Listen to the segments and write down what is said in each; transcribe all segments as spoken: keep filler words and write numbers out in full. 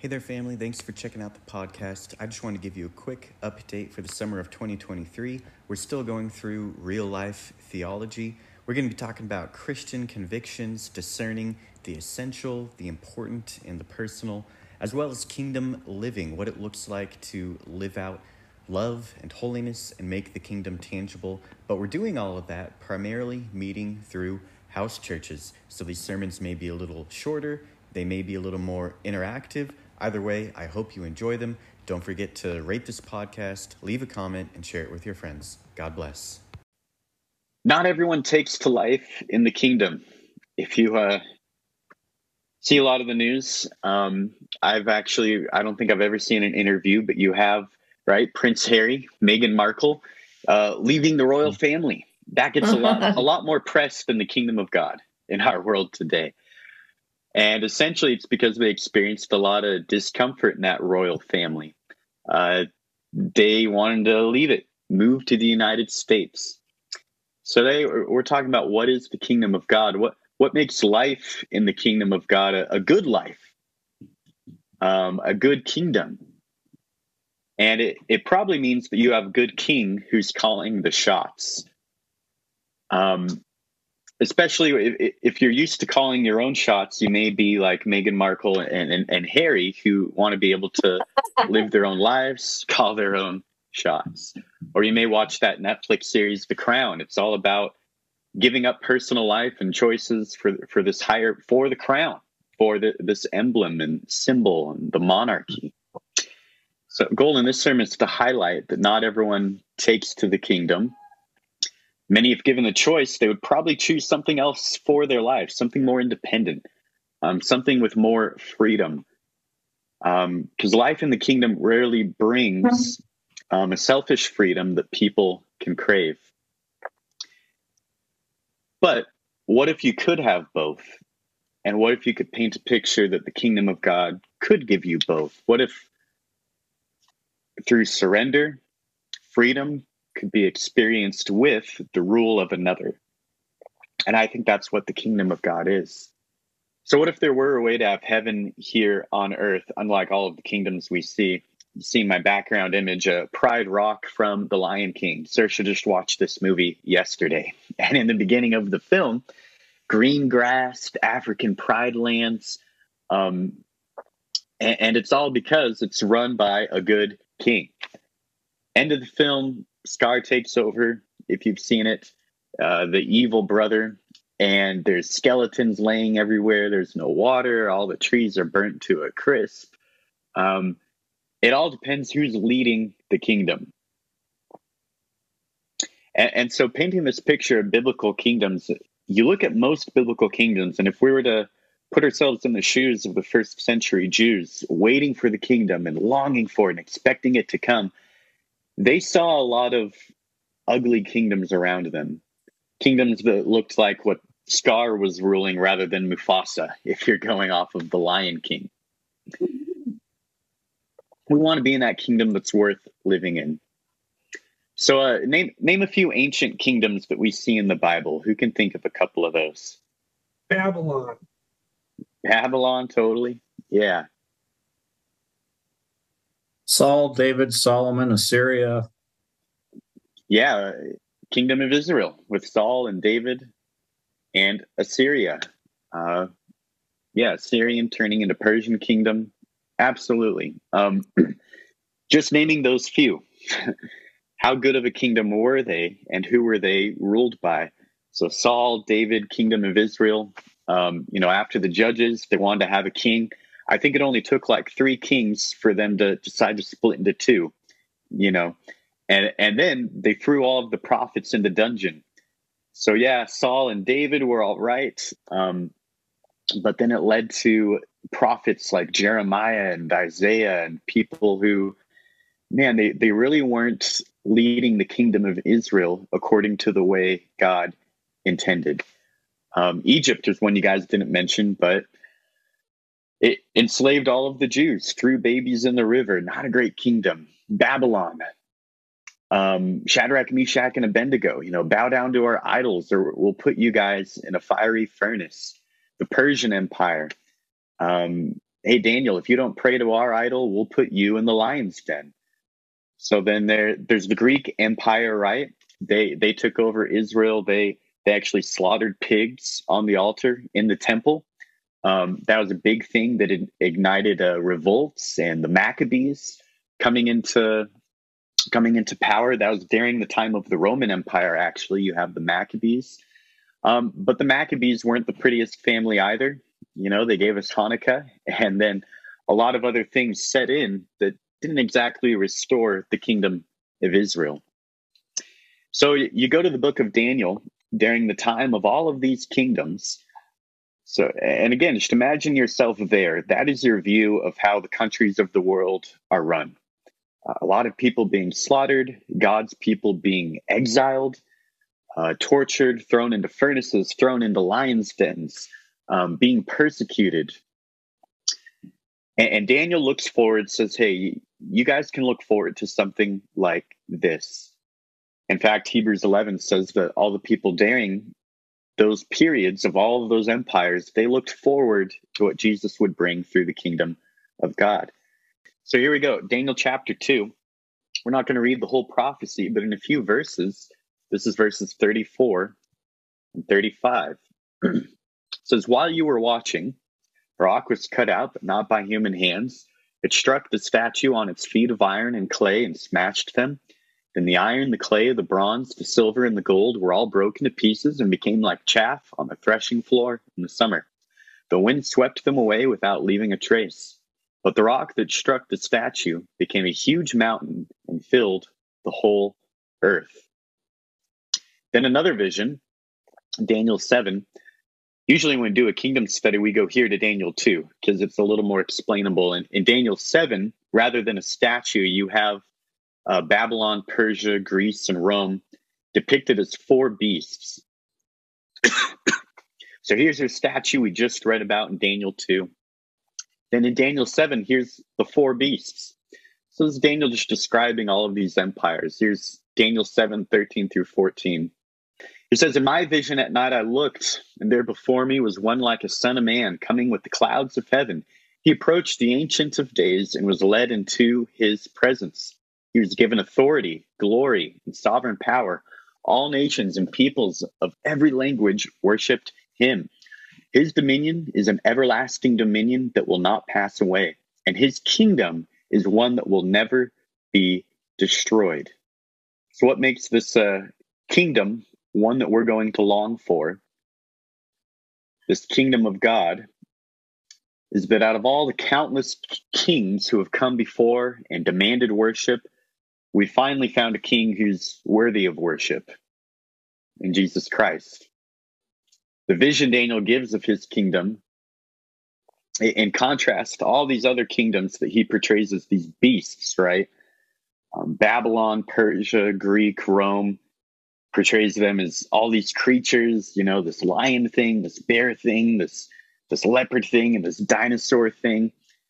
Hey there, family. Thanks for checking out the podcast. I just want to give you a quick update for the summer of twenty twenty-three. We're still going through real life theology. We're going to be talking about Christian convictions, discerning the essential, the important, and the personal, as well as kingdom living, what it looks like to live out love and holiness and make the kingdom tangible. But we're doing all of that primarily meeting through house churches. So these sermons may be a little shorter, they may be a little more interactive. Either way, I hope you enjoy them. Don't forget to rate this podcast, leave a comment, and share it with your friends. God bless. Not everyone takes to life in the kingdom. If you uh, see a lot of the news, um, I've actually, I don't think I've ever seen an interview, but you have, right? Prince Harry, Meghan Markle, uh, leaving the royal family. That gets a lot, a lot more press than the kingdom of God in our world today. And essentially, it's because they experienced a lot of discomfort in that royal family. Uh, they wanted to leave it, move to the United States. So today we're talking about what is the kingdom of God? What what makes life in the kingdom of God a, a good life, um, a good kingdom? And it, it probably means that you have a good king who's calling the shots. Um, Especially if, if you're used to calling your own shots, you may be like Meghan Markle and, and, and Harry, who want to be able to live their own lives, call their own shots. Or you may watch that Netflix series, The Crown. It's all about giving up personal life and choices for for this higher, for the crown, for the, this emblem and symbol and the monarchy. So goal in this sermon is to highlight that not everyone takes to the kingdom. Many, if given the choice, they would probably choose something else for their life, something more independent, um, something with more freedom. Because um, life in the kingdom rarely brings um, a selfish freedom that people can crave. But what if you could have both? And what if you could paint a picture that the kingdom of God could give you both? What if through surrender, freedom could be experienced with the rule of another? And I think that's what the kingdom of God is. So what if there were a way to have heaven here on earth, unlike all of the kingdoms we see? You see my background image, uh, Pride Rock from The Lion King. Saoirse just watched this movie yesterday. And in the beginning of the film, green grass, African pride lands. Um, and, and it's all because it's run by a good king. End of the film, Scar takes over, if you've seen it, uh, the evil brother, and there's skeletons laying everywhere. There's no water. All the trees are burnt to a crisp. Um, it all depends who's leading the kingdom. And, and so painting this picture of biblical kingdoms, you look at most biblical kingdoms, and if we were to put ourselves in the shoes of the first century Jews, waiting for the kingdom and longing for it and expecting it to come, they saw a lot of ugly kingdoms around them. Kingdoms that looked like what Scar was ruling rather than Mufasa, if you're going off of The Lion King. We want to be in that kingdom that's worth living in. So uh, name name a few ancient kingdoms that we see in the Bible. Who can think of a couple of those? Babylon. Babylon, totally. Yeah. Saul, David, Solomon, Assyria. Yeah, Kingdom of Israel with Saul and David and Assyria. Uh, yeah, Syrian turning into Persian kingdom. Absolutely. Um, just naming those few. How good of a kingdom were they, and who were they ruled by? So Saul, David, Kingdom of Israel. Um, you know, after the judges, they wanted to have a king. I think it only took like three kings for them to decide to split into two, you know. And and then they threw all of the prophets in the dungeon. So yeah, Saul and David were all right. Um, but then it led to prophets like Jeremiah and Isaiah and people who, man, they, they really weren't leading the kingdom of Israel according to the way God intended. Um, Egypt is one you guys didn't mention, but it enslaved all of the Jews, threw babies in the river. Not a great kingdom. Babylon. Um, Shadrach, Meshach, and Abednego, you know, bow down to our idols or we'll put you guys in a fiery furnace. The Persian Empire. Um, hey, Daniel, if you don't pray to our idol, we'll put you in the lion's den. So then there, there's the Greek Empire, right? They they took over Israel. They they actually slaughtered pigs on the altar in the temple. Um, that was a big thing that it ignited uh, revolts, and the Maccabees coming into coming into power. That was during the time of the Roman Empire. Actually, you have the Maccabees, um, but the Maccabees weren't the prettiest family either. You know, they gave us Hanukkah, and then a lot of other things set in that didn't exactly restore the kingdom of Israel. So you go to the book of Daniel during the time of all of these kingdoms. So, and again, just imagine yourself there. That is your view of how the countries of the world are run. Uh, a lot of people being slaughtered, God's people being exiled, uh, tortured, thrown into furnaces, thrown into lions' dens, um, being persecuted. And, and Daniel looks forward, says, hey, you guys can look forward to something like this. In fact, Hebrews eleven says that all the people during those periods of all of those empires, they looked forward to what Jesus would bring through the kingdom of God. So here we go, Daniel chapter two. We're not going to read the whole prophecy, but in a few verses, this is verses thirty-four and thirty-five. It says, while you were watching, a rock was cut out, but not by human hands. It struck the statue on its feet of iron and clay and smashed them. Then the iron, the clay, the bronze, the silver, and the gold were all broken to pieces and became like chaff on the threshing floor in the summer. The wind swept them away without leaving a trace. But the rock that struck the statue became a huge mountain and filled the whole earth. Then another vision, Daniel seven. Usually when we do a kingdom study, we go here to Daniel two because it's a little more explainable. And in Daniel seven, rather than a statue, you have uh, Babylon, Persia, Greece, and Rome depicted as four beasts. So here's your statue we just read about in Daniel two. Then in Daniel seven, here's the four beasts. So this is Daniel just describing all of these empires. Here's Daniel seven, thirteen through fourteen. He says, in my vision at night I looked, and there before me was one like a son of man coming with the clouds of heaven. He approached the Ancient of Days and was led into his presence. He was given authority, glory, and sovereign power. All nations and peoples of every language worshipped him. His dominion is an everlasting dominion that will not pass away, and his kingdom is one that will never be destroyed. So what makes this uh, kingdom one that we're going to long for, this kingdom of God, is that out of all the countless kings who have come before and demanded worship, we finally found a king who's worthy of worship in Jesus Christ. The vision Daniel gives of his kingdom, in contrast to all these other kingdoms that he portrays as these beasts, right? Um, Babylon, Persia, Greek, Rome, portrays them as all these creatures, you know, this lion thing, this bear thing, this this leopard thing, and this dinosaur thing.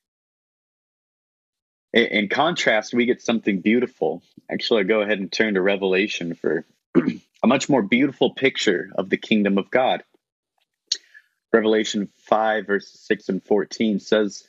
In, in contrast, we get something beautiful. Actually, I'll go ahead and turn to Revelation for a much more beautiful picture of the kingdom of God. Revelation five, verses six and fourteen says,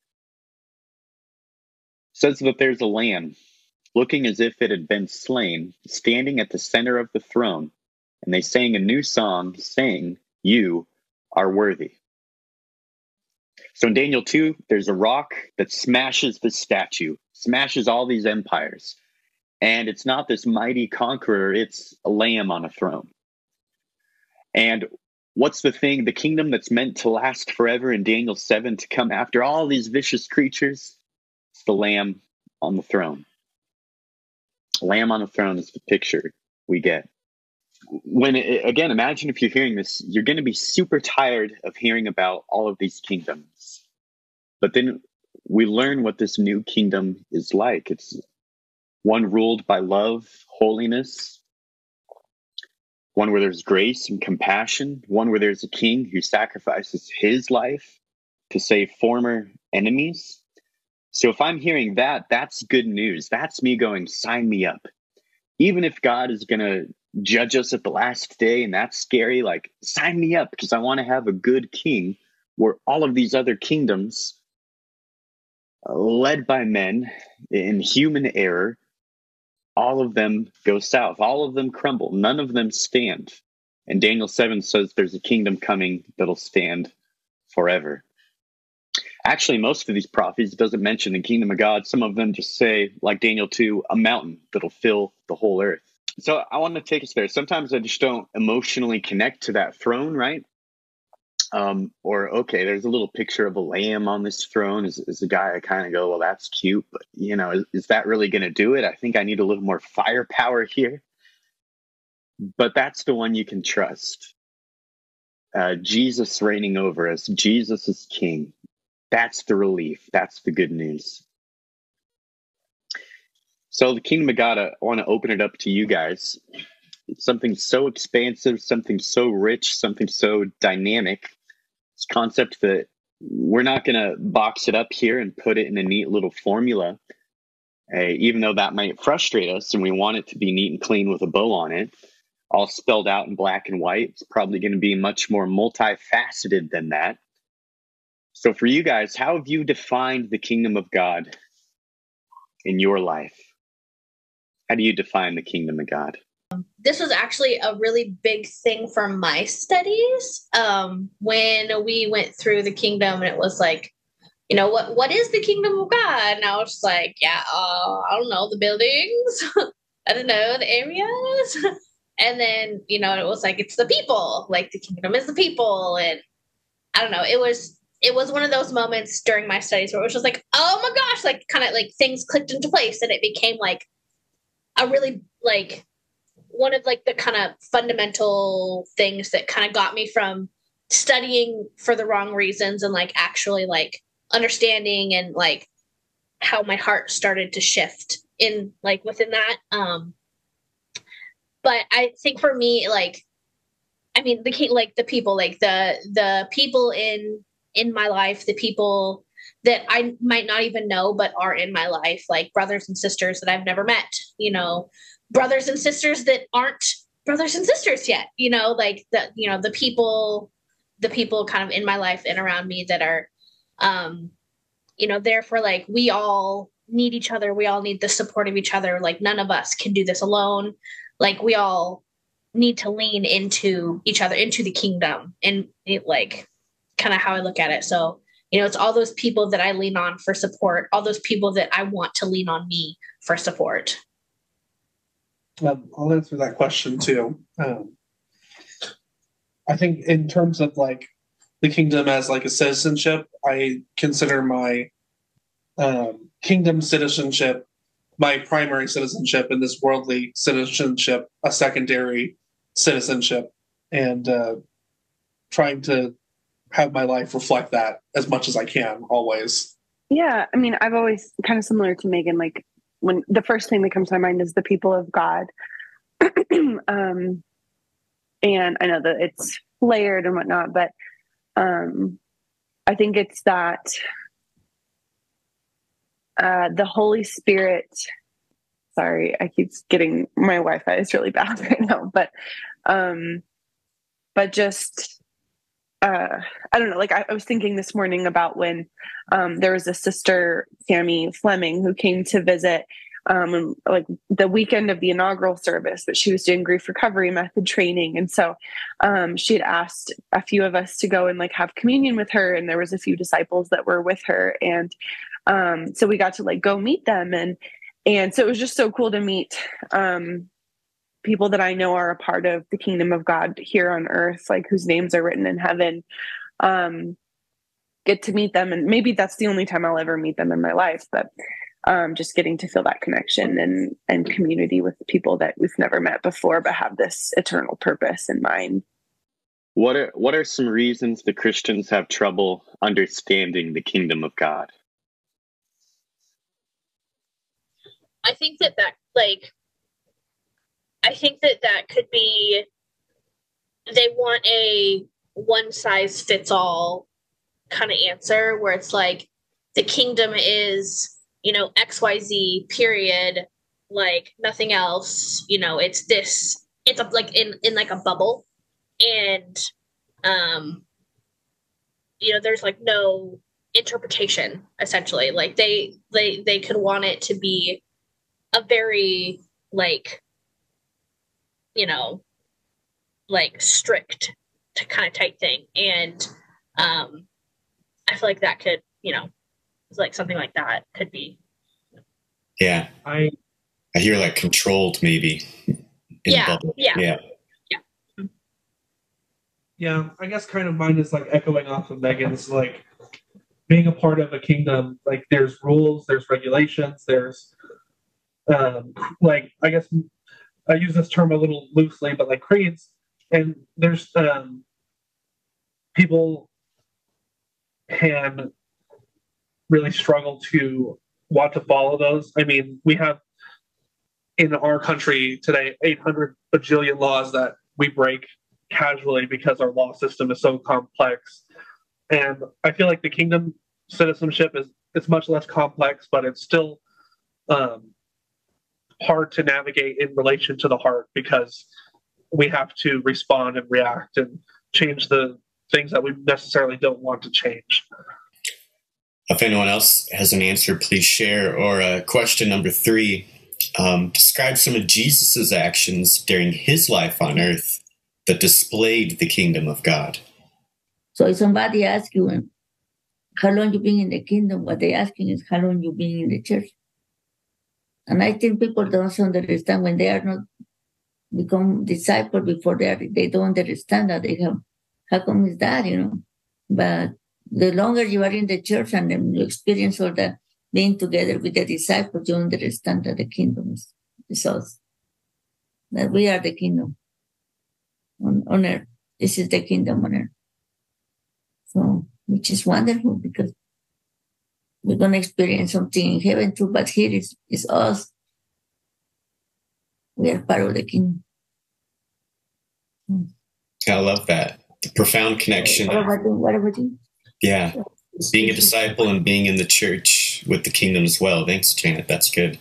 says that there's a lamb looking as if it had been slain, standing at the center of the throne. And they sang a new song, saying, you are worthy. So in Daniel two, there's a rock that smashes the statue, smashes all these empires. And it's not this mighty conqueror, it's a lamb on a throne. And what's the thing, the kingdom that's meant to last forever in Daniel seven, to come after all these vicious creatures? It's the lamb on the throne. Lamb on the throne is the picture we get. When it, again, imagine if you're hearing this, you're going to be super tired of hearing about all of these kingdoms. But then we learn what this new kingdom is like. It's one ruled by love, holiness, one where there's grace and compassion, one where there's a king who sacrifices his life to save former enemies. So if I'm hearing that, that's good news. That's me going, sign me up. Even if God is going to judge us at the last day, and that's scary, like, sign me up, because I want to have a good king where all of these other kingdoms led by men in human error, all of them go south. All of them crumble. None of them stand. And Daniel seven says there's a kingdom coming that'll stand forever. Actually, most of these prophecies doesn't mention the kingdom of God. Some of them just say, like Daniel two, a mountain that'll fill the whole earth. So I want to take us there. Sometimes I just don't emotionally connect to that throne, right? Um, or, okay, there's a little picture of a lamb on this throne. Is, is the guy I kind of go, well, that's cute. But, you know, is, is that really going to do it? I think I need a little more firepower here. But that's the one you can trust. Uh, Jesus reigning over us. Jesus is king. That's the relief. That's the good news. So the kingdom of God, I want to open it up to you guys. It's something so expansive, something so rich, something so dynamic. This concept that we're not going to box it up here and put it in a neat little formula, uh, even though that might frustrate us and we want it to be neat and clean with a bow on it, all spelled out in black and white. It's probably going to be much more multifaceted than that. So for you guys, how have you defined the kingdom of God in your life? How do you define the kingdom of God? This was actually a really big thing for my studies. Um, when we went through the kingdom, and it was like, you know, what what is the kingdom of God? And I was like, yeah, uh, I don't know, the buildings. I don't know, the areas. And then, you know, it was like, it's the people. Like, the kingdom is the people. And I don't know, it was it was one of those moments during my studies where it was just like, oh my gosh, like kind of like things clicked into place, and it became like a really like one of like the kind of fundamental things that kind of got me from studying for the wrong reasons and like actually like understanding and like how my heart started to shift in like within that. Um, but I think for me, like, I mean, the key, like the people, like the, the people in, in my life, the people that I might not even know, but are in my life, like brothers and sisters that I've never met, you know, brothers and sisters that aren't brothers and sisters yet, you know, like the, you know, the people, the people kind of in my life and around me that are, um, you know, there for like, we all need each other. We all need the support of each other. Like none of us can do this alone. Like we all need to lean into each other, into the kingdom, and it like kind of how I look at it. So, you know, it's all those people that I lean on for support, all those people that I want to lean on me for support. Um, I'll answer that question too. Um, I think in terms of like the kingdom as like a citizenship, I consider my um, kingdom citizenship my primary citizenship, and this worldly citizenship a secondary citizenship, and uh, trying to have my life reflect that as much as I can always. Yeah, I mean, I've always kind of similar to Megan, like when the first thing that comes to my mind is the people of God. um, and I know that it's layered and whatnot, but um, I think it's that uh, the Holy Spirit, sorry, I keep getting, my Wi-Fi is really bad right now, but, um, but just, uh, I don't know, like I, I was thinking this morning about when um, there was a sister, Sammy Fleming, who came to visit um, like the weekend of the inaugural service, but she was doing grief recovery method training. And so um, she had asked a few of us to go and like have communion with her. And there was a few disciples that were with her. And um, so we got to like go meet them. And, and so it was just so cool to meet um, people that I know are a part of the kingdom of God here on earth, like whose names are written in heaven, um, get to meet them. And maybe that's the only time I'll ever meet them in my life, but um, just getting to feel that connection and, and community with people that we've never met before, but have this eternal purpose in mind. What are, what are some reasons the Christians have trouble understanding the kingdom of God? I think that that, like, I think that that could be, they want a one size fits all kind of answer where it's like, the kingdom is, you know, X Y Z period, like nothing else, you know, it's this, it's a, like in, in like a bubble. And, um, you know, there's like no interpretation, essentially. Like they they they could want it to be a very like, you know, like strict to kind of type thing. And um I feel like that could, you know, like something like that could be. Yeah. I I hear like controlled maybe. In Yeah, bubble. yeah. Yeah. Yeah, I guess kind of mine is like echoing off of Megan's, like being a part of a kingdom, like there's rules, there's regulations, there's um like I guess I use this term a little loosely, but like creeds, and there's um people can really struggle to want to follow those. I mean, we have in our country today eight hundred bajillion laws that we break casually because our law system is so complex. And I feel like the kingdom citizenship is it's much less complex, but it's still um, hard to navigate in relation to the heart, because we have to respond and react and change the things that we necessarily don't want to change. If anyone else has an answer, please share. Or uh, question number three, um, describe some of Jesus's actions during his life on earth that displayed the kingdom of God. So if somebody asks you, how long you been in the kingdom, what they're asking is how long you been in the church. And I think people don't understand when they are not become disciples before they are, they don't understand that they have, how come is that, you know? But the longer you are in the church and then you experience all that being together with the disciples, you understand that the kingdom is, is us. That we are the kingdom on, on earth. This is the kingdom on earth. So, which is wonderful, because we're going to experience something in heaven too, but here is, is us. We are part of the kingdom. I love that. The profound connection. What about you? What about you? Yeah. Being a disciple and being in the church with the kingdom as well. Thanks, Janet. That's good.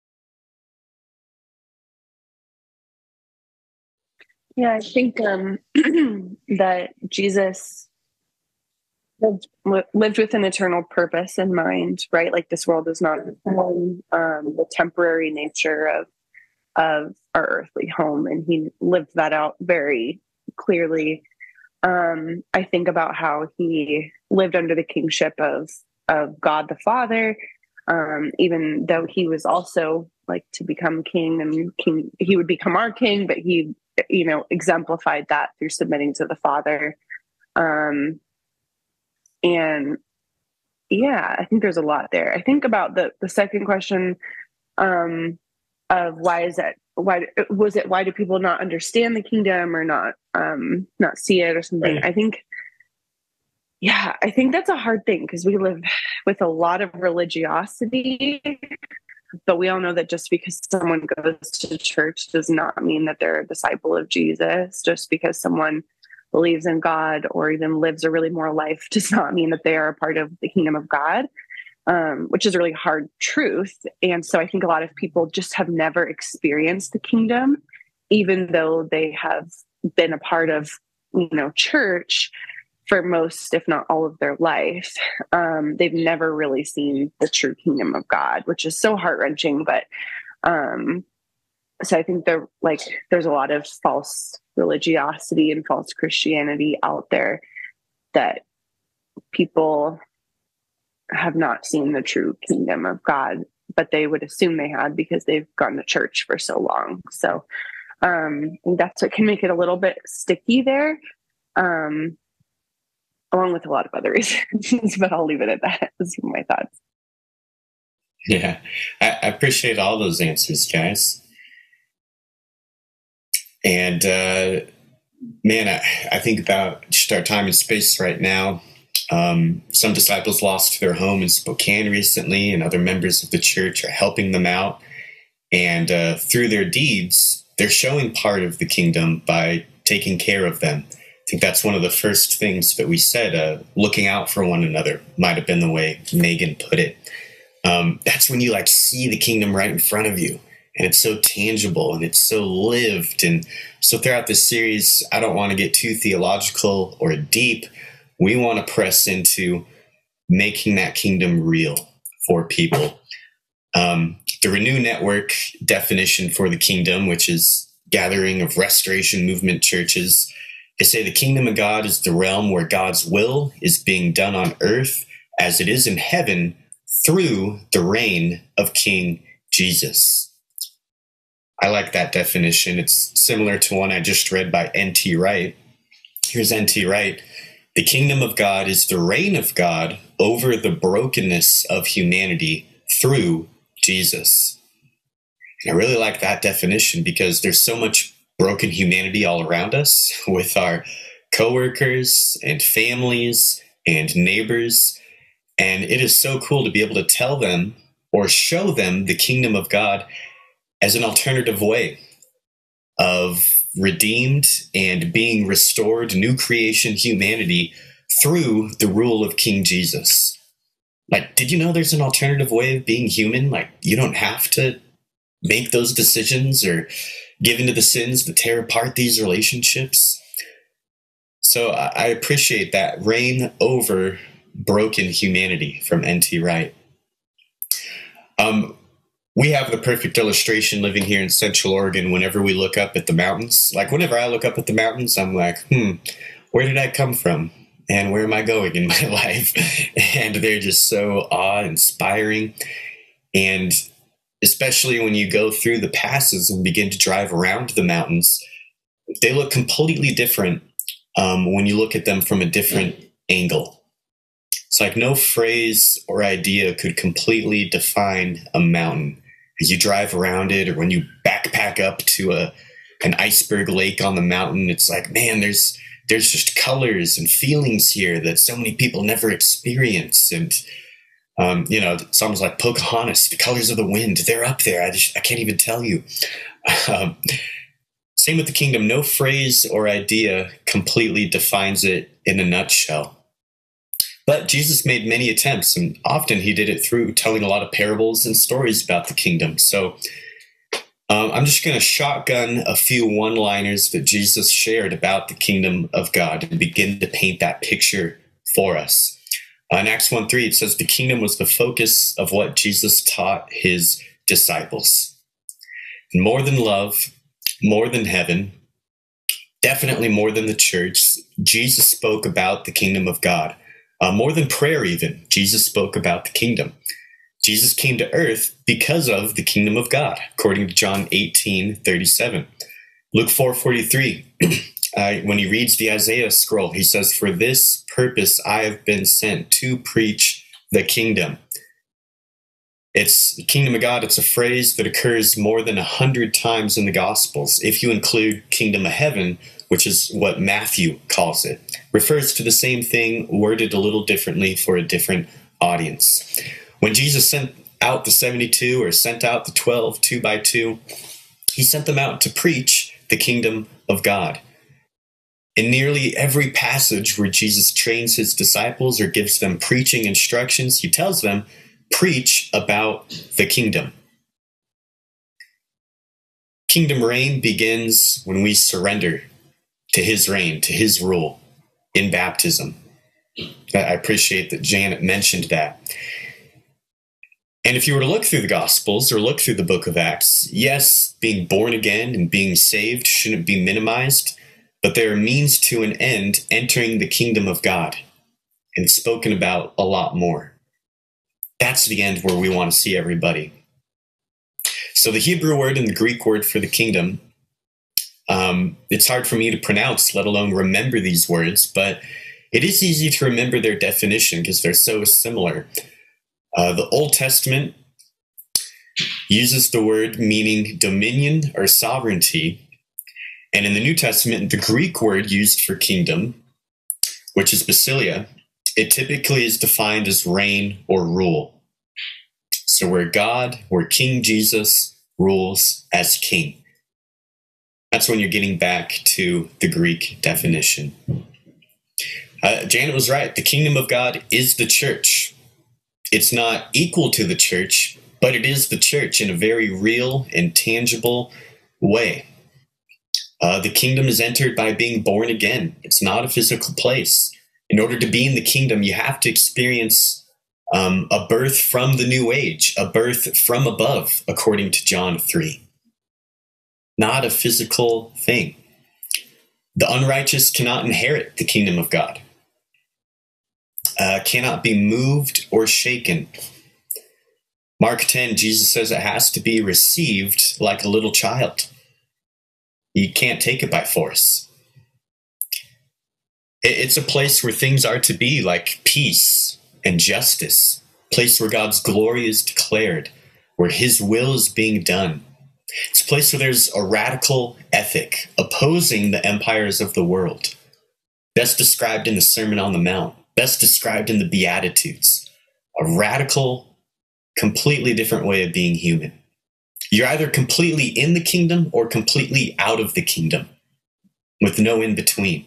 Yeah, I think um, that Jesus lived, lived with an eternal purpose in mind, right? Like this world is not um, the temporary nature of of our earthly home, and he lived that out very clearly. Um, I think about how he lived under the kingship of of God the Father, um, even though he was also like to become king, and king he would become our king, but he, you know, exemplified that through submitting to the Father. Um, and yeah, I think there's a lot there. I think about the the second question um, of why is that? Why was it? Why do people not understand the kingdom or not um, not see it or something? Right. I think, yeah, I think that's a hard thing, because we live with a lot of religiosity, but we all know that just because someone goes to church does not mean that they're a disciple of Jesus. Just because someone believes in God or even lives a really moral life does not mean that they are a part of the kingdom of God. Um, which is a really hard truth. And so I think a lot of people just have never experienced the kingdom, even though they have been a part of, you know, church for most, if not all of their life. Um, they've never really seen the true kingdom of God, which is so heart-wrenching. But um, so I think there, like, there's a lot of false religiosity and false Christianity out there that people have not seen the true kingdom of God, but they would assume they had because they've gone to church for so long. So um, that's what can make it a little bit sticky there, um, along with a lot of other reasons, but I'll leave it at that. Those are my thoughts. Yeah, I, I appreciate all those answers, guys. And uh, man, I, I think about just our time and space right now. Um, some disciples lost their home in Spokane recently, and other members of the church are helping them out. And uh, through their deeds, they're showing part of the kingdom by taking care of them. I think that's one of the first things that we said, uh, looking out for one another might have been the way Megan put it. Um, that's when you like see the kingdom right in front of you, and it's so tangible and it's so lived. And so throughout this series, I don't want to get too theological or deep. We want to press into making that kingdom real for people. Um, the Renew Network definition for the kingdom, which is gathering of restoration movement churches, they say the kingdom of God is the realm where God's will is being done on earth as it is in heaven through the reign of King Jesus. I like that definition. It's similar to one I just read by N T Wright. Here's N T Wright. The kingdom of God is the reign of God over the brokenness of humanity through Jesus. And I really like that definition because there's so much broken humanity all around us with our coworkers and families and neighbors. And it is so cool to be able to tell them or show them the kingdom of God as an alternative way of redeemed and being restored new creation humanity through the rule of King Jesus. Like, did you know there's an alternative way of being human? Like, you don't have to make those decisions or give into the sins that tear apart these relationships. So I, I appreciate that reign over broken humanity from N T Wright. Um, we have the perfect illustration living here in Central Oregon whenever we look up at the mountains. Like, whenever I look up at the mountains, I'm like, hmm, where did I come from? And where am I going in my life? And they're just so awe-inspiring. And especially when you go through the passes and begin to drive around the mountains, they look completely different um, when you look at them from a different angle. It's like no phrase or idea could completely define a mountain. As you drive around it, or when you backpack up to a an iceberg lake on the mountain, it's like, man, there's there's just colors and feelings here that so many people never experience. And um, you know, it's almost like Pocahontas, the colors of the wind. They're up there. I just I can't even tell you. Um, same with the kingdom. No phrase or idea completely defines it in a nutshell. But Jesus made many attempts, and often he did it through telling a lot of parables and stories about the kingdom. So um, I'm just going to shotgun a few one-liners that Jesus shared about the kingdom of God and begin to paint that picture for us. Uh, in Acts one three, it says the kingdom was the focus of what Jesus taught his disciples. And more than love, more than heaven, definitely more than the church, Jesus spoke about the kingdom of God. Uh, more than prayer even, Jesus spoke about the kingdom. Jesus came to earth because of the kingdom of God, according to John eighteen thirty-seven. Luke four forty-three, uh, when he reads the Isaiah scroll, he says, "For this purpose I have been sent to preach the kingdom." It's the kingdom of God. It's a phrase that occurs more than a hundred times in the Gospels. If you include kingdom of heaven, which is what Matthew calls it, refers to the same thing, worded a little differently for a different audience. When Jesus sent out the seventy-two or sent out the twelve, two by two, he sent them out to preach the kingdom of God. In nearly every passage where Jesus trains his disciples or gives them preaching instructions, he tells them, preach about the kingdom. Kingdom reign begins when we surrender to his reign, to his rule in baptism. I appreciate that Janet mentioned that. And if you were to look through the Gospels or look through the book of Acts, yes, being born again and being saved shouldn't be minimized, but there are means to an end entering the kingdom of God, and it's spoken about a lot more. That's the end where we want to see everybody. So the Hebrew word and the Greek word for the kingdom, um, it's hard for me to pronounce, let alone remember these words, but it is easy to remember their definition because they're so similar. Uh, the Old Testament uses the word meaning dominion or sovereignty. And in the New Testament, the Greek word used for kingdom, which is basileia, it typically is defined as reign or rule. So where God, where King Jesus rules as king. That's when you're getting back to the Greek definition. Uh, Janet was right. The kingdom of God is the church. It's not equal to the church, but it is the church in a very real and tangible way. Uh, the kingdom is entered by being born again. It's not a physical place. In order to be in the kingdom, you have to experience Um, a birth from the new age, a birth from above, according to John three. Not a physical thing. The unrighteous cannot inherit the kingdom of God, uh, cannot be moved or shaken. Mark ten, Jesus says it has to be received like a little child. You can't take it by force. It's a place where things are to be, like peace and justice, a place where God's glory is declared, where his will is being done. It's a place where there's a radical ethic opposing the empires of the world, best described in the Sermon on the Mount, best described in the Beatitudes. A radical, completely different way of being human. You're either completely in the kingdom or completely out of the kingdom, with no in between.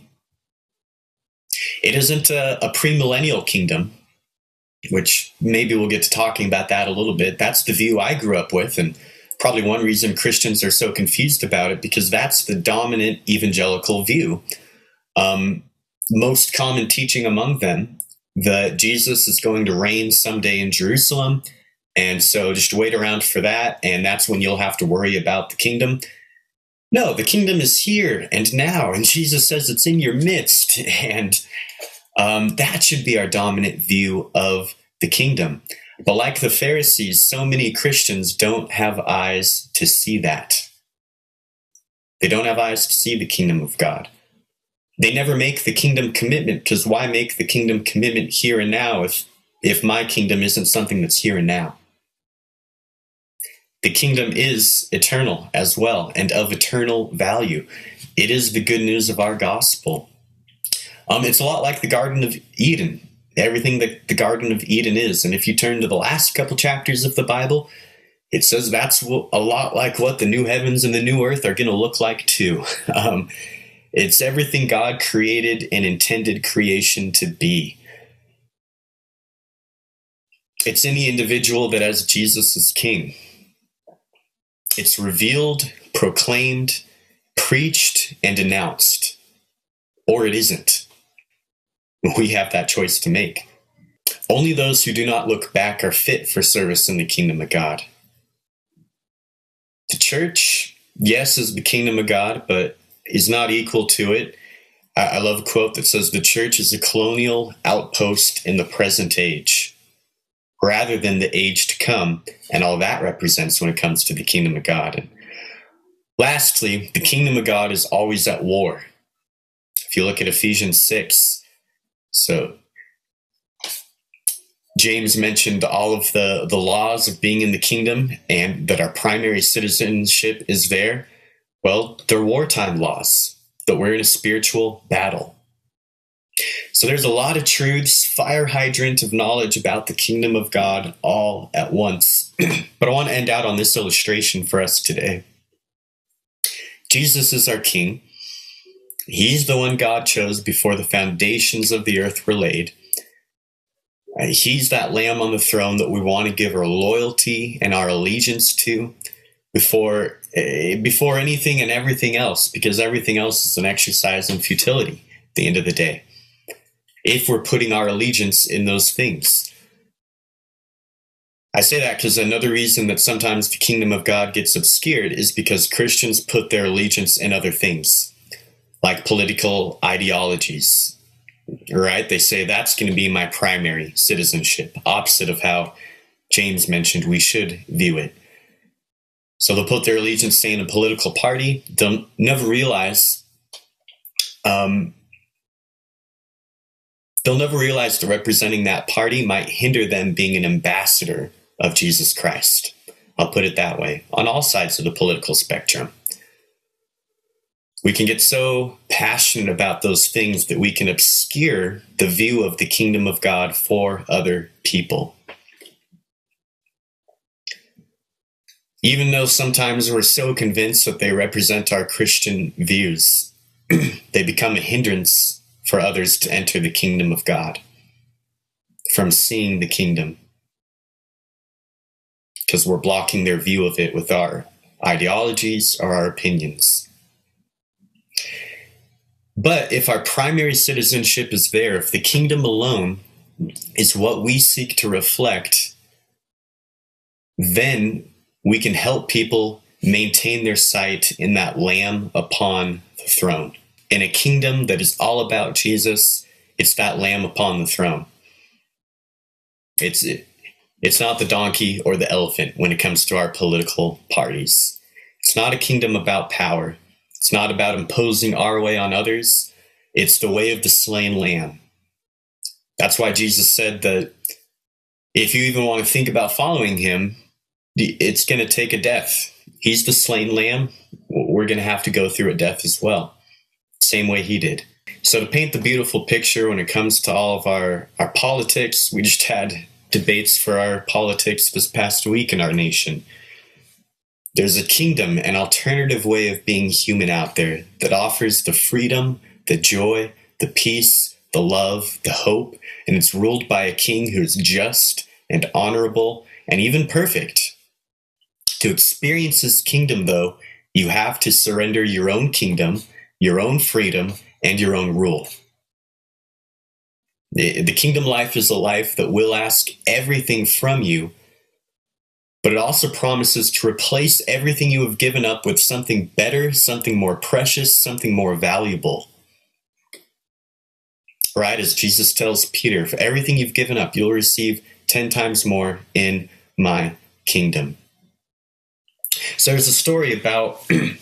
It isn't a, a premillennial kingdom, which maybe we'll get to talking about that a little bit. That's the view I grew up with, and probably one reason Christians are so confused about it, because that's the dominant evangelical view. Um, most common teaching among them, that Jesus is going to reign someday in Jerusalem, and so just wait around for that, and that's when you'll have to worry about the kingdom. No, the kingdom is here and now, and Jesus says it's in your midst, and um, that should be our dominant view of the kingdom. But like the Pharisees, so many Christians don't have eyes to see that. They don't have eyes to see the kingdom of God. They never make the kingdom commitment, because why make the kingdom commitment here and now if, if my kingdom isn't something that's here and now? The kingdom is eternal as well, and of eternal value. It is the good news of our gospel. Um, it's a lot like the Garden of Eden, everything that the Garden of Eden is. And if you turn to the last couple chapters of the Bible, it says that's a lot like what the new heavens and the new earth are going to look like too. Um, it's everything God created and intended creation to be. It's any individual that has Jesus as king. It's revealed, proclaimed, preached, and announced. Or it isn't. We have that choice to make. Only those who do not look back are fit for service in the kingdom of God. The church, yes, is the kingdom of God, but is not equal to it. I love a quote that says, the church is a colonial outpost in the present age, rather than the age to come, and all that represents when it comes to the kingdom of God. And lastly, the kingdom of God is always at war. If you look at Ephesians six, so James mentioned all of the, the laws of being in the kingdom and that our primary citizenship is there. Well, they're wartime laws, that we're in a spiritual battle. So there's a lot of truths, fire hydrant of knowledge about the kingdom of God all at once. But I want to end out on this illustration for us today. Jesus is our king. He's the one God chose before the foundations of the earth were laid. Uh, he's that lamb on the throne that we want to give our loyalty and our allegiance to before, uh, before anything and everything else, because everything else is an exercise in futility at the end of the day, if we're putting our allegiance in those things. I say that because another reason that sometimes the kingdom of God gets obscured is because Christians put their allegiance in other things, like political ideologies, right? They say that's going to be my primary citizenship, opposite of how James mentioned we should view it. So they'll put their allegiance, say, in a political party. They'll never realize, um, they'll never realize that representing that party might hinder them being an ambassador of Jesus Christ. I'll put it that way, on all sides of the political spectrum. We can get so passionate about those things that we can obscure the view of the kingdom of God for other people. Even though sometimes we're so convinced that they represent our Christian views, they become a hindrance for others to enter the kingdom of God, from seeing the kingdom, because we're blocking their view of it with our ideologies or our opinions. But if our primary citizenship is there, if the kingdom alone is what we seek to reflect, then we can help people maintain their sight in that Lamb upon the throne. In a kingdom that is all about Jesus, it's that Lamb upon the throne. It's it's not the donkey or the elephant when it comes to our political parties. It's not a kingdom about power. It's not about imposing our way on others. It's the way of the slain lamb. That's why Jesus said that if you even want to think about following him, it's going to take a death. He's the slain lamb. We're going to have to go through a death as well, same way he did. So to paint the beautiful picture when it comes to all of our, our politics, we just had debates for our politics this past week in our nation. There's a kingdom, an alternative way of being human out there that offers the freedom, the joy, the peace, the love, the hope, and it's ruled by a king who is just and honorable and even perfect. To experience his kingdom, though, you have to surrender your own kingdom, your own freedom, and your own rule. The, the kingdom life is a life that will ask everything from you, but it also promises to replace everything you have given up with something better, something more precious, something more valuable. Right? As Jesus tells Peter, for everything you've given up, you'll receive ten times more in my kingdom. So there's a story about, and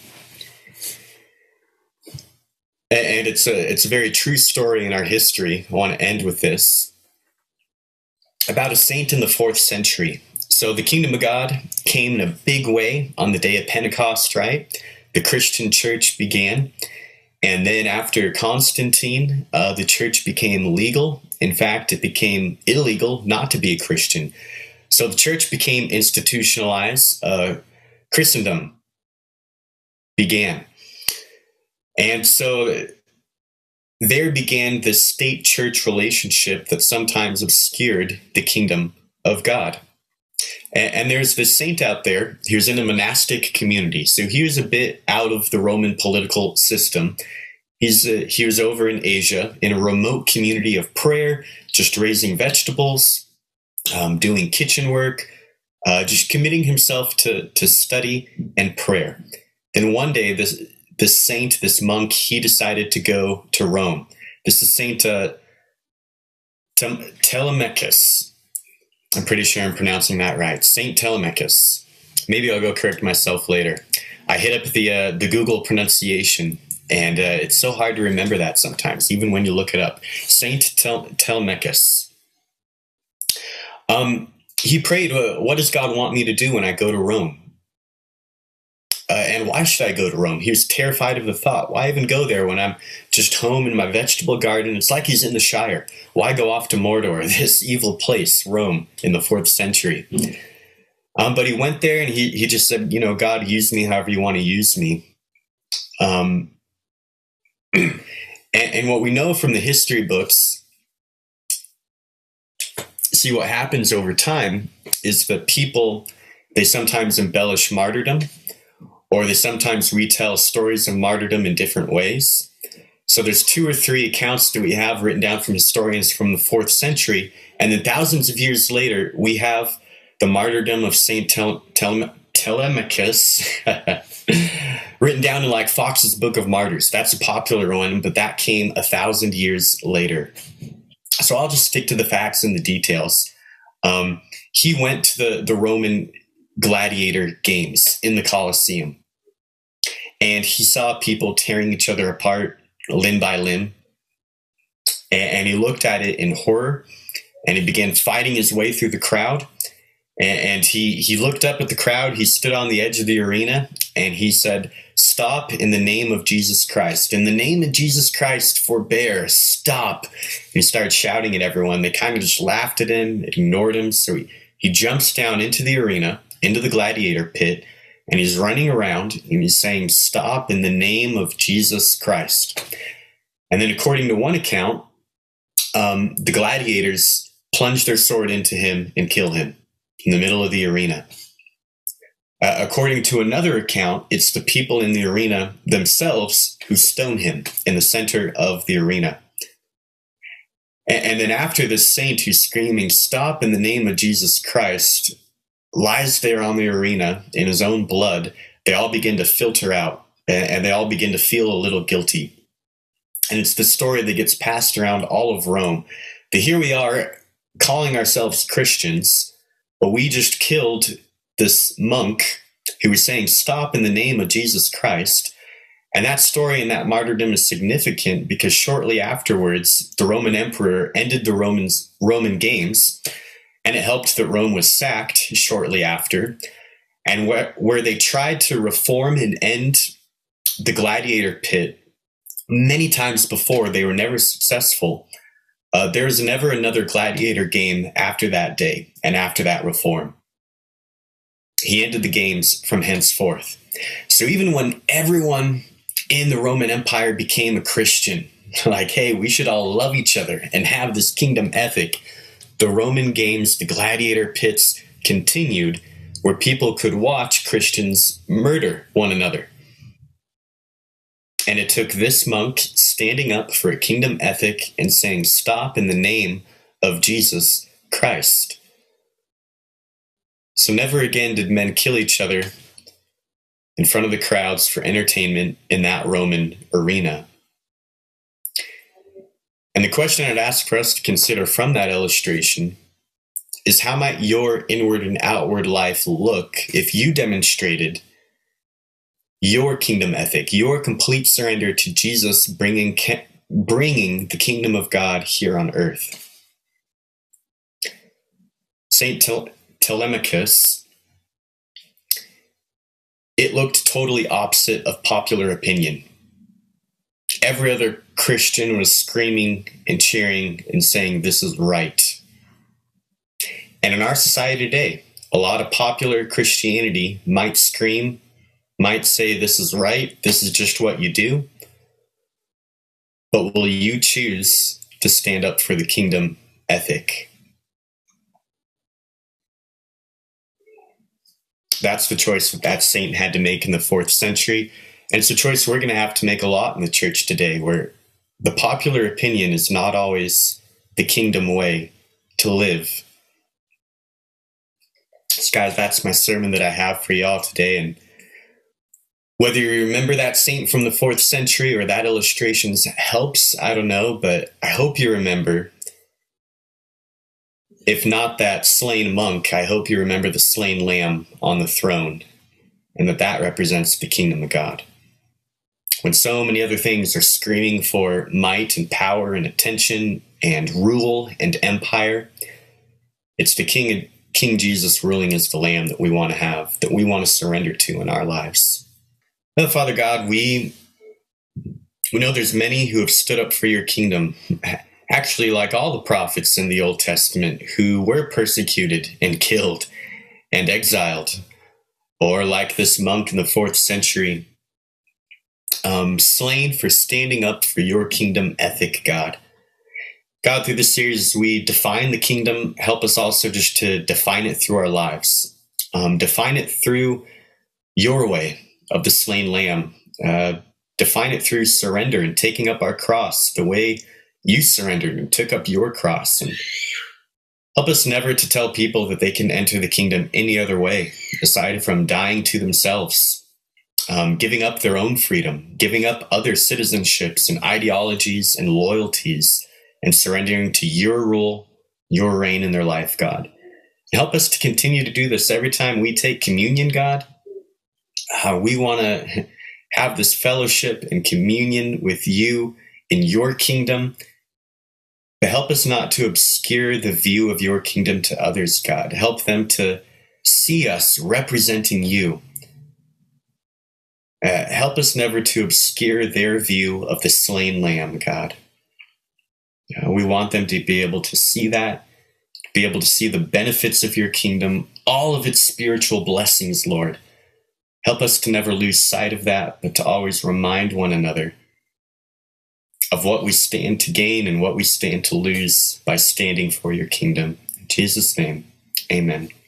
it's a, it's a very true story in our history. I want to end with this, about a saint in the fourth century. So the kingdom of God came in a big way on the day of Pentecost, right? The Christian church began. And then after Constantine, uh, the church became legal. In fact, it became illegal not to be a Christian. So the church became institutionalized. Uh, Christendom began. And so there began this state-church relationship that sometimes obscured the kingdom of God. And, and there's this saint out there who's in a monastic community. So he was a bit out of the Roman political system. He's uh, he was over in Asia in a remote community of prayer, just raising vegetables, um, doing kitchen work, uh, just committing himself to, to study and prayer. Then one day, this this saint, this monk, he decided to go to Rome. This is Saint uh, Telemachus. I'm pretty sure I'm pronouncing that right. Saint Telemachus. Maybe I'll go correct myself later. I hit up the uh, the Google pronunciation, and uh, it's so hard to remember that sometimes, even when you look it up. Saint Tel- Telemachus. Um, he prayed, uh, what does God want me to do when I go to Rome? Uh, and why should I go to Rome? He was terrified of the thought. Why even go there when I'm just home in my vegetable garden? It's like he's in the Shire. Why go off to Mordor, this evil place, Rome, in the fourth century? Um, but he went there and he, he just said, you know, God, use me however you want to use me. Um, and, and what we know from the history books, see, what happens over time is that people, they sometimes embellish martyrdom, or they sometimes retell stories of martyrdom in different ways. So there's two or three accounts that we have written down from historians from the fourth century, and then thousands of years later, we have the martyrdom of Saint Tel- Tel- Telemachus written down in like Fox's Book of Martyrs. That's a popular one, but that came a thousand years later. So I'll just stick to the facts and the details. Um, he went to the, the Roman gladiator games in the Colosseum, and he saw people tearing each other apart limb by limb. And, and he looked at it in horror, and he began fighting his way through the crowd. And, and he, he looked up at the crowd. He stood on the edge of the arena, and he said, "Stop in the name of Jesus Christ. In the name of Jesus Christ, forbear, stop." And he started shouting at everyone. They kind of just laughed at him, ignored him. So he, he jumps down into the arena, into the gladiator pit, and he's running around and he's saying, "Stop in the name of Jesus Christ." And then according to one account, um, the gladiators plunge their sword into him and kill him in the middle of the arena. Uh, according to another account, it's the people in the arena themselves who stone him in the center of the arena. And, and then after this saint who's screaming, "Stop in the name of Jesus Christ," lies there on the arena in his own blood, they all begin to filter out, and, and they all begin to feel a little guilty. And it's the story that gets passed around all of Rome, that here we are calling ourselves Christians, but we just killed this monk who was saying, "Stop in the name of Jesus Christ." And that story and that martyrdom is significant because shortly afterwards, the Roman emperor ended the Romans, Roman games, and it helped that Rome was sacked shortly after. And where, where they tried to reform and end the gladiator pit many times before, they were never successful. Uh, there was never another gladiator game after that day and after that reform. He ended the games from henceforth. So even when everyone in the Roman Empire became a Christian, like, hey, we should all love each other and have this kingdom ethic, the Roman games, the gladiator pits continued, where people could watch Christians murder one another. And it took this monk standing up for a kingdom ethic and saying, "Stop in the name of Jesus Christ." So never again did men kill each other in front of the crowds for entertainment in that Roman arena. And the question I'd ask for us to consider from that illustration is, how might your inward and outward life look if you demonstrated your kingdom ethic, your complete surrender to Jesus, bringing, bringing the kingdom of God here on earth? Saint Tel- Telemachus, it looked totally opposite of popular opinion. Every other Christian was screaming and cheering and saying, "This is right." And in our society today, a lot of popular Christianity might scream, might say, "This is right, this is just what you do." But will you choose to stand up for the kingdom ethic? That's the choice that saint had to make in the fourth century. And it's a choice we're going to have to make a lot in the church today, where the popular opinion is not always the kingdom way to live. So guys, that's my sermon that I have for y'all today. And whether you remember that saint from the fourth century or that illustration helps, I don't know, but I hope you remember. If not that slain monk, I hope you remember the slain lamb on the throne, and that that represents the kingdom of God. When so many other things are screaming for might and power and attention and rule and empire, it's the King, King Jesus ruling as the Lamb that we want to have, that we want to surrender to in our lives. Now, Father God, we, we know there's many who have stood up for your kingdom, actually like all the prophets in the Old Testament, who were persecuted and killed and exiled, or like this monk in the fourth century, um, slain for standing up for your kingdom ethic, God. God, through this series, we define the kingdom. Help us also just to define it through our lives. Um, define it through your way of the slain lamb. Uh, define it through surrender and taking up our cross, the way you surrendered and took up your cross. And help us never to tell people that they can enter the kingdom any other way, aside from dying to themselves, um, giving up their own freedom, giving up other citizenships and ideologies and loyalties, and surrendering to your rule, your reign in their life, God. Help us to continue to do this every time we take communion, God. Uh, we want to have this fellowship and communion with you in your kingdom. But help us not to obscure the view of your kingdom to others, God. Help them to see us representing you. Uh, help us never to obscure their view of the slain lamb, God. Uh, we want them to be able to see that, be able to see the benefits of your kingdom, all of its spiritual blessings, Lord. Help us to never lose sight of that, but to always remind one another of what we stand to gain and what we stand to lose by standing for your kingdom. In Jesus' name, amen.